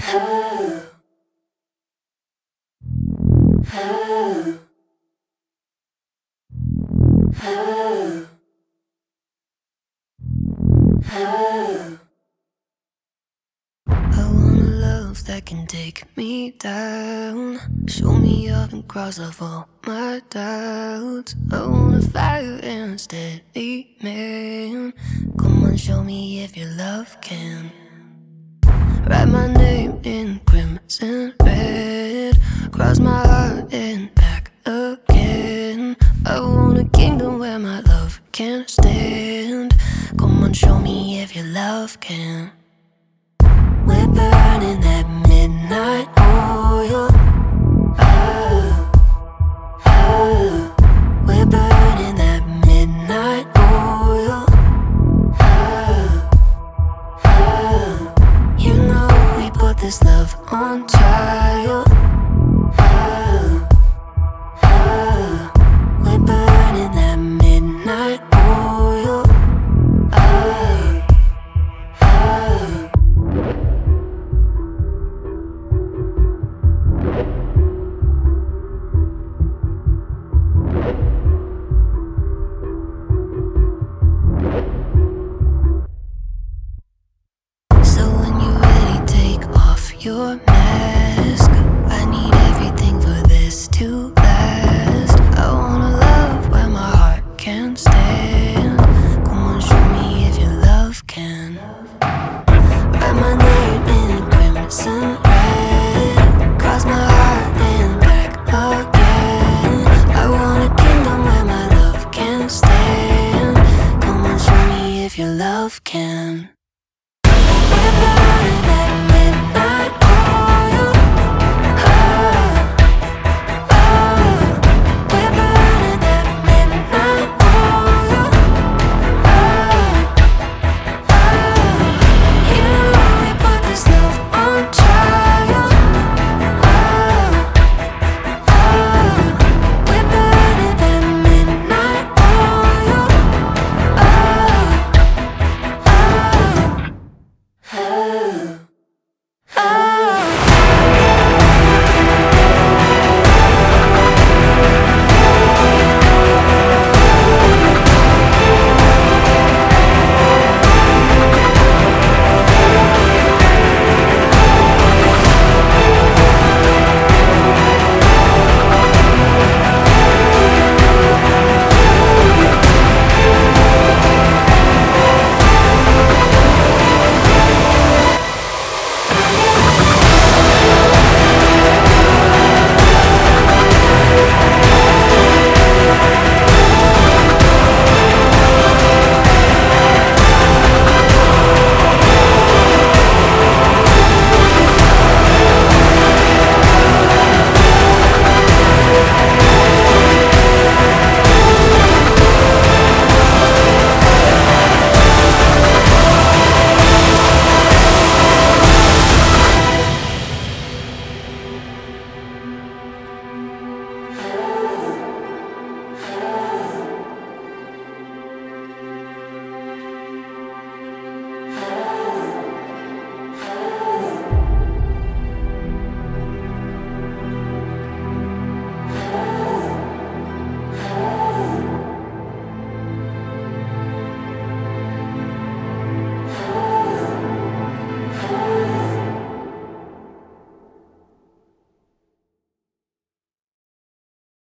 I want a love that can take me down, show me up and cross off all my doubts. I want a fire and a steady man. Come on, show me if your love can. Write my name in crimson red, cross my heart and back again. I want a kingdom where my love can stand. Come on, show me if your love can. We're burning that midnight oil. Oh, oh. We're burning that midnight oil. Oh, oh. You know we put this love on trial. Oh, oh. We're burning that midnight oil. Oh, oh. So when you're ready, take off your mask.